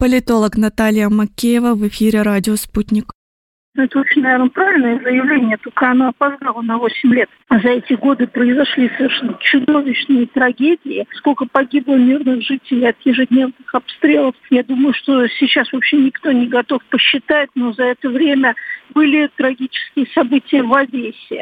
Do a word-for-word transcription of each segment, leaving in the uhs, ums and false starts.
Политолог Наталья Макеева в эфире «Радио Спутник». Это очень, наверное, правильное заявление, только оно опоздало на восемь лет. За эти годы произошли совершенно чудовищные трагедии. Сколько погибло мирных жителей от ежедневных обстрелов. Я думаю, что сейчас вообще никто не готов посчитать, но за это время были трагические события в Одессе.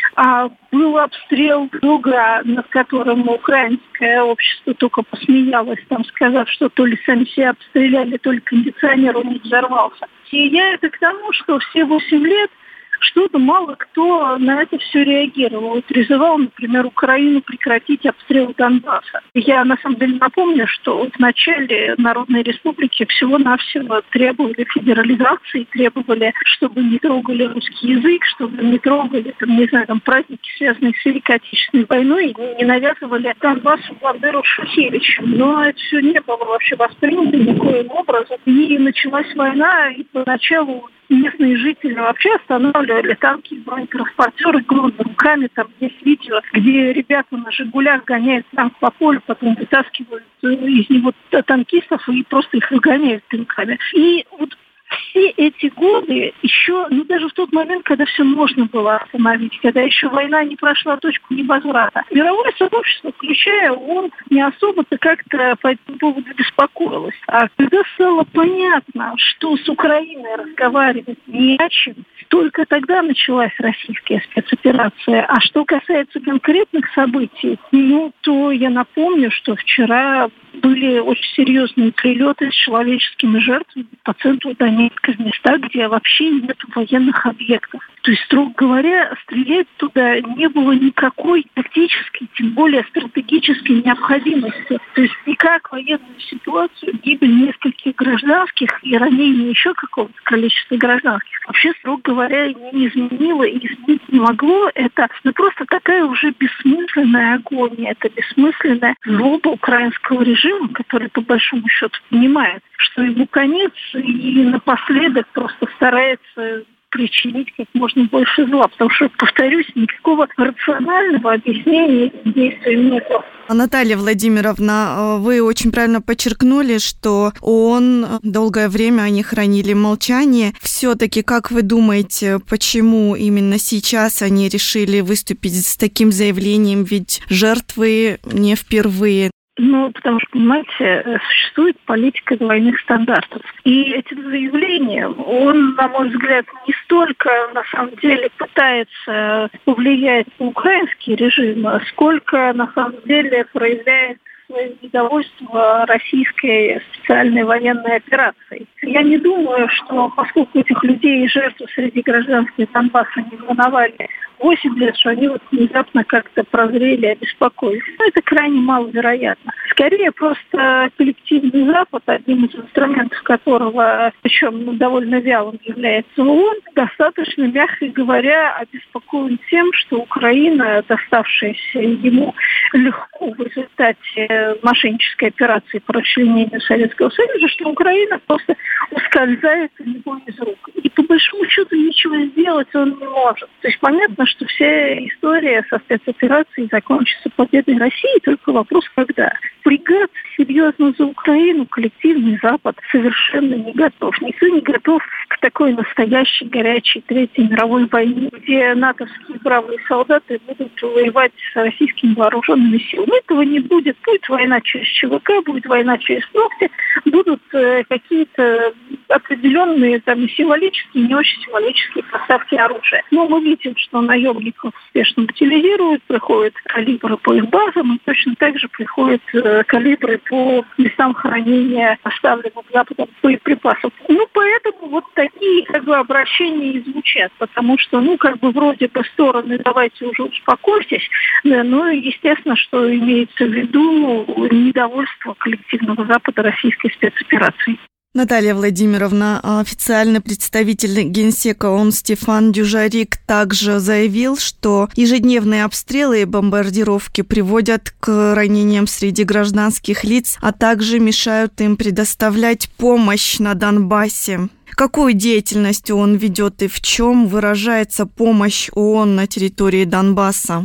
А был обстрел друга, над которым украинское общество только посмеялось, там сказав, что то ли сами себя обстреляли, то ли кондиционер у них взорвался. И я это к тому, что все восемь лет что-то мало кто на это все реагировал. И призывал, например, Украину прекратить обстрел Донбасса. Я, на самом деле, напомню, что в начале Народной Республики всего-навсего требовали федерализации, требовали, чтобы не трогали русский язык, чтобы не трогали, там, не знаю, там, праздники, связанные с Великой Отечественной войной, и не навязывали Донбассу Бандеру Шухевичу. Но это все не было вообще воспринято никоим образом. И началась война, и поначалу местные жители вообще останавливали танки и бронетранспортеры голыми руками. Там есть видео, где ребята на «Жигулях» гоняют танк по полю, потом вытаскивают из него танкистов и просто их выгоняют танками. И вот все эти годы еще, ну даже в тот момент, когда все можно было остановить, когда еще война не прошла точку невозврата, мировое сообщество, включая ООН, не особо-то как-то по этому поводу беспокоилось. А когда стало понятно, что с Украиной разговаривать не о чем, только тогда началась российская спецоперация. А что касается конкретных событий, ну то я напомню, что вчера были очень серьезные прилеты с человеческими жертвами по центру Донецка, в местах, где вообще нет военных объектов. То есть, строго говоря, стрелять туда не было никакой тактической, тем более стратегической необходимости. То есть никак военную ситуацию, гибель нескольких гражданских и ранение еще какого-то количества гражданских вообще, строго говоря, не изменило и изменить не могло. Это ну, просто такая уже бессмысленная агония, это бессмысленная злоба украинского режима, который по большому счету понимает, что ему конец, и напоследок просто старается причинить как можно больше зла. Потому что, повторюсь, никакого рационального объяснения этим действиям нет. Наталья Владимировна, вы очень правильно подчеркнули, что ООН долгое время они хранили молчание. Все-таки, как вы думаете, почему именно сейчас они решили выступить с таким заявлением? Ведь жертвы не впервые. Ну, потому что, понимаете, существует политика двойных стандартов. И этим заявлением он, на мой взгляд, не столько, на самом деле, пытается повлиять на украинский режим, сколько, на самом деле, проявляет свое недовольство российской специальной военной операцией. Я не думаю, что поскольку этих людей и жертв среди гражданских Донбасса не волновали восемь лет, что они вот внезапно как-то прозрели, обеспокоились. Но это крайне маловероятно. Скорее, просто коллективный Запад, одним из инструментов которого, причем ну, довольно вялым является ООН, достаточно, мягко говоря, обеспокоен тем, что Украина, доставшаяся ему легко в результате мошеннической операции по расчленению Советского Союза, что Украина просто ускользает у него из рук. И по большому счету ничего сделать он не может. То есть понятно, что вся история со спецоперацией закончится победой России, только вопрос когда. Впрягаться серьезно за Украину коллективный Запад совершенно не готов. Никто не готов к такой настоящей горячей Третьей мировой войне, где натовские бравые солдаты будут воевать с российскими вооруженными силами. Этого не будет. Будет война через ЧВК, будет война через ногти, будут э, какие-то определенные там символические, не очень символические поставки оружия. Но мы видим, что наемников успешно утилизируют, приходят калибры по их базам, и точно так же приходят э, калибры по местам хранения оставленных Западом боеприпасов. Ну, поэтому вот такие как бы обращения и звучат, потому что, ну, как бы вроде бы стороны, давайте уже успокойтесь, да, но естественно, что имеется в виду недовольство коллективного Запада российской спецоперацией. Наталья Владимировна, официальный представитель Генсека ООН Стефан Дюжарик также заявил, что ежедневные обстрелы и бомбардировки приводят к ранениям среди гражданских лиц, а также мешают им предоставлять помощь на Донбассе. Какую деятельность он ведет и в чем выражается помощь ООН на территории Донбасса?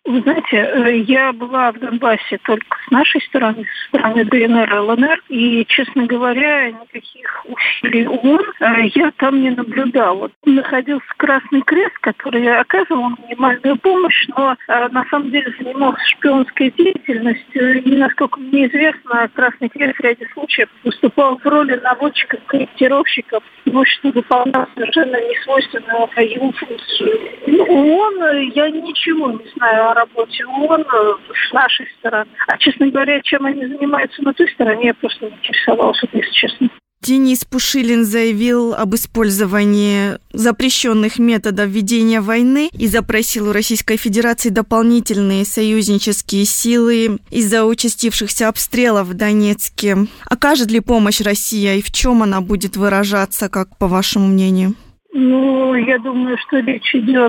Вы знаете, я была в Донбассе только с нашей стороны, с стороны ДНР и ЛНР, и, честно говоря, никаких усилий ООН я там не наблюдала. Находился Красный Крест, который оказывал минимальную помощь, но на самом деле занимался шпионской деятельностью, и, насколько мне известно, Красный Крест в ряде случаев выступал в роли наводчиков, корректировщиков, в общем, выполнял совершенно несвойственную ему функцию. ООН, я ничего не знаю о работе ООН с нашей стороны. А, честно говоря, чем они занимаются на той стороне, я просто не интересовалась, если честно. Денис Пушилин заявил об использовании запрещенных методов ведения войны и запросил у Российской Федерации дополнительные союзнические силы из-за участившихся обстрелов в Донецке. Окажет ли помощь Россия и в чем она будет выражаться, как по вашему мнению? Ну, я думаю, что речь идет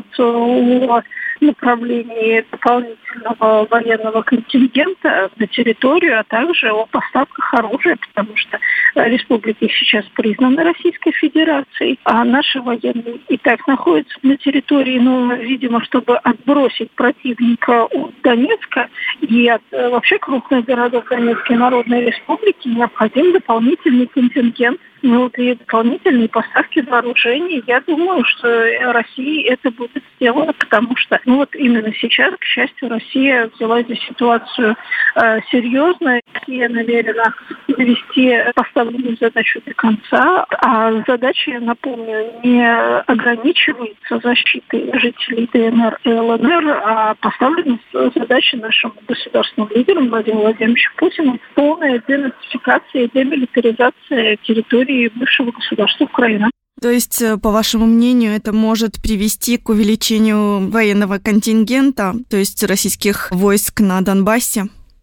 о направлении дополнительного военного контингента на территорию, а также о поставках оружия, потому что республики сейчас признаны Российской Федерацией, а наши военные и так находятся на территории, но, видимо, чтобы отбросить противника от Донецка и от вообще крупных городов Донецкой Народной Республики, необходим дополнительный контингент. Ну, и дополнительные поставки вооружений. Я думаю, что Россия это будет сделано, потому что ну, вот именно сейчас, к счастью, Россия взяла здесь ситуацию э, серьезно. Россия намерена довести поставленную задачу до конца. А задача, я напомню, не ограничивается защитой жителей ДНР и ЛНР, а поставлена задача нашим государственным лидерам Владимиром Владимировичем Путиным полная денацификация и демилитаризация территории бывшего государства Украина. То есть, по вашему мнению, это может привести к увеличению военного контингента, то есть российских войск на Донбассе?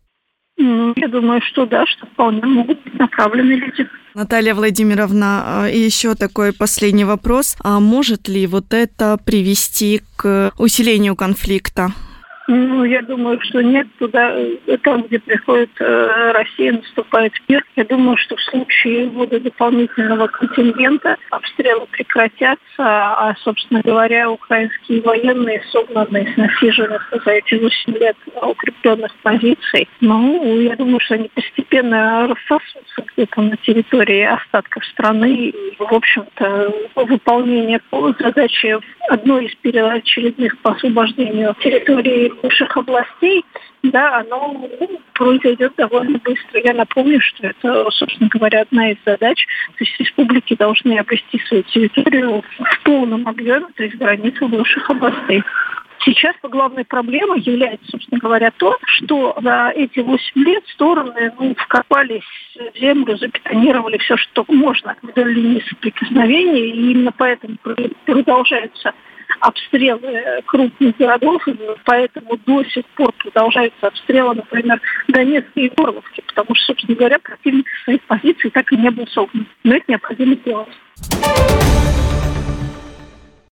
Ну, я думаю, что да, что вполне могут быть направлены люди. Наталья Владимировна, и еще такой последний вопрос. А может ли вот это привести к усилению конфликта? Ну, я думаю, что нет. Туда, там, где приходит э, Россия, наступает мир. Я думаю, что в случае ввода дополнительного контингента обстрелы прекратятся, а, собственно говоря, украинские военные согнаны с насиженных за эти восемь лет укрепленных позиций. Ну, я думаю, что они постепенно рассосутся где-то на территории остатков страны. И, в общем-то, выполнение задачи одной из первоочередных по освобождению территории бывших областей, да, оно ну, произойдет довольно быстро. Я напомню, что это, собственно говоря, одна из задач. То есть республики должны обрести свою территорию в полном объеме, то есть границу бывших областей. Сейчас главной проблемой является, собственно говоря, то, что за эти восемь лет стороны ну, вкопались в землю, забетонировали все, что можно вдоль линии соприкосновения, и именно поэтому продолжаются обстрелы крупных городов, и поэтому до сих пор продолжаются обстрелы, например, Донецка и Горловки, потому что, собственно говоря, противник своих позиций так и не был согнан. Но это необходимо делать.